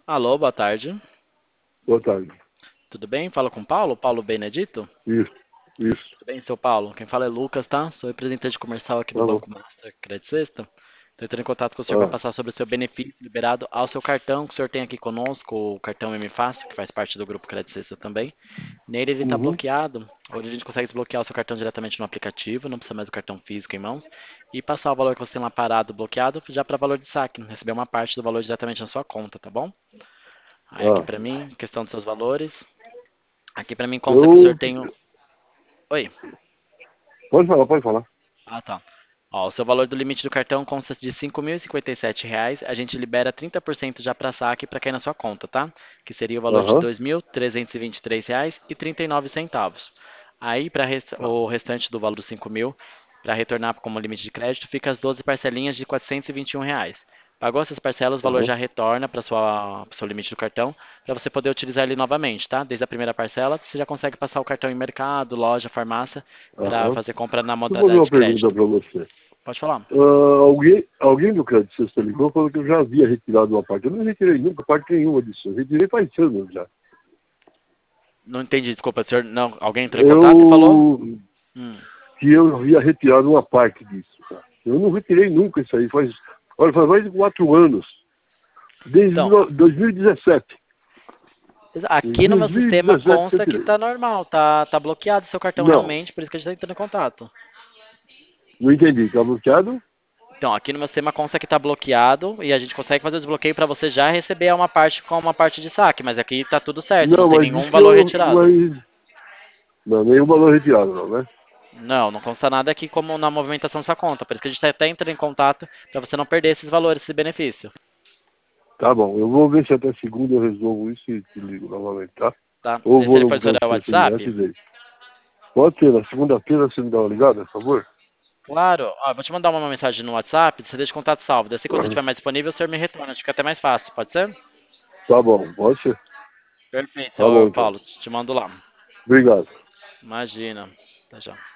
Alô, boa tarde. Boa tarde. Tudo bem? Fala com o Paulo, Paulo Benedito? Isso, isso. Tudo bem, seu Paulo? Quem fala é Lucas, tá? Sou representante comercial aqui do Tá bom. Banco Master Credit System. Estou entrando em contato com o senhor para Ah, passar sobre o seu benefício liberado ao seu cartão, que o senhor tem aqui conosco, o cartão M Fácil, que faz parte do grupo Credit System também. Nele ele está uhum. bloqueado. Hoje a gente consegue desbloquear o seu cartão diretamente no aplicativo, não precisa mais do cartão físico em mãos, e passar o valor que você tem lá parado, bloqueado, já para valor de saque, receber uma parte do valor diretamente na sua conta, tá bom? Aí aqui Ah, para mim, questão dos seus valores. Aqui para mim consta que o senhor eu. tem. Oi. Pode falar, pode falar. Ah, tá. Ó, o seu valor do limite do cartão consta de R$ 5.057. A gente libera 30% já para saque para cair na sua conta, tá? Que seria o valor de R$ Aham. 2.323,39. Aí, para Tá. o restante do valor dos 5.000, para retornar como limite de crédito, fica as 12 parcelinhas de R$ 421. Pagou essas parcelas, o valor Aham. já retorna para o seu limite do cartão, para você poder utilizar ele novamente, tá? Desde a primeira parcela, você já consegue passar o cartão em mercado, loja, farmácia, para Aham. fazer compra na Deixa eu fazer modalidade uma de pergunta crédito. para você. Pode falar. Alguém do Crédito System ligou falou que eu já havia retirado uma parte. Eu não retirei nunca parte nenhuma disso. Eu retirei faz anos já. Não entendi, desculpa, senhor. Não, alguém entrou em contato e falou? Eu. Hum. Que eu havia retirado uma parte disso. Tá? Eu não retirei nunca isso aí. Olha, faz mais de 4 anos. Desde Então, 2017. Em aqui no meu sistema 2017 que eu consta que tirei. tá normal, tá bloqueado seu cartão Não, realmente, por isso que a gente tá entrando em contato. não entendi. Está bloqueado? Então, aqui no meu sistema consta que tá bloqueado e a gente consegue fazer o desbloqueio para você já receber uma parte com uma parte de saque, mas aqui tá tudo certo, não Não, tem mas nenhum diz que valor eu. retirado. Mas, não, nenhum valor retirado, não, né? Não, não consta nada aqui como na movimentação da sua conta, por isso que a gente tá até entrando em contato para você não perder esses valores, esse benefício, Tá bom, eu vou ver se até segunda eu resolvo isso e te ligo novamente, tá? tá? Ou Se vou ele no pode olhar o canto de direto WhatsApp, e vejo. Pode ser, na segunda-feira você me dá uma ligada, por favor? claro. Ó, eu vou te mandar uma mensagem no WhatsApp, você deixa o contato salvo. Daí, se quando você estiver mais disponível, o senhor me retorna. Acho que fica até mais fácil, pode ser? Tá bom, pode ser. Perfeito, Tá bom senhor então. Paulo. Te mando lá. Obrigado. Imagina. Até já.